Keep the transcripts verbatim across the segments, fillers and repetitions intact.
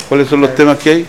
¿Cuáles son los temas que hay?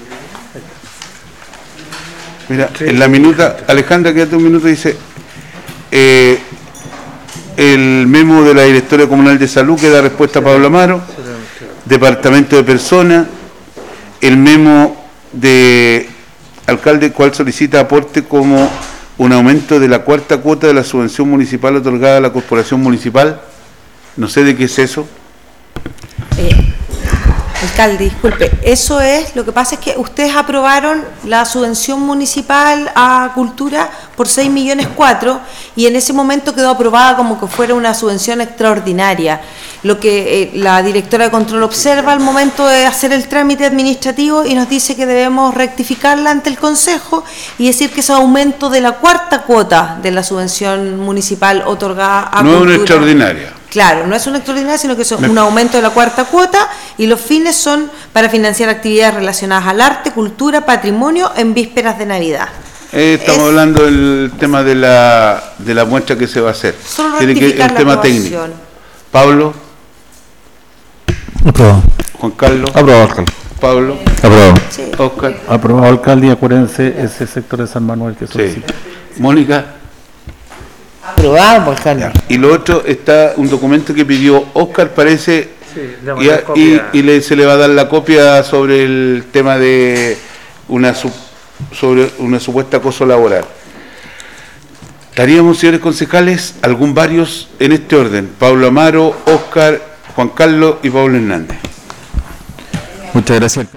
Mira, en la minuta, Alejandra, quédate un minuto, dice, eh, el memo de la Directora Comunal de Salud que da respuesta a Pablo Amaro, Departamento de Personas, el memo de alcalde cual solicita aporte como un aumento de la cuarta cuota de la subvención municipal otorgada a la corporación municipal. No sé de qué es eso. Eh, alcalde, disculpe, eso es, lo que pasa es que ustedes aprobaron la subvención municipal a cultura por seis millones cuatro y en ese momento quedó aprobada como que fuera una subvención extraordinaria. Lo que eh, la directora de control observa al momento de hacer el trámite administrativo y nos dice que debemos rectificarla ante el Consejo y decir que es aumento de la cuarta cuota de la subvención municipal otorgada a no cultura. No es una extraordinaria. Claro, no es una extraordinaria, sino que es un aumento de la cuarta cuota y los fines son para financiar actividades relacionadas al arte, cultura, patrimonio en vísperas de Navidad. Eh, estamos es, hablando del tema de la de la muestra que se va a hacer. Solo Tiene que el tema técnico. Pablo. Aprobado. Juan Carlos. Aprobado, alcalde. Pablo. Aprobado. Sí. Oscar. Aprobado, alcalde, y acuérdense ese sector de San Manuel que solicita. Sí. Mónica. Aprobado, alcalde. Y lo otro está un documento que pidió Oscar, parece, sí, y, a, y, y le, se le va a dar la copia sobre el tema de una sobre una supuesta acoso laboral. Estaríamos, señores concejales, algún varios en este orden: Pablo Amaro, Oscar, Juan Carlos y Pablo Hernández. Muchas gracias.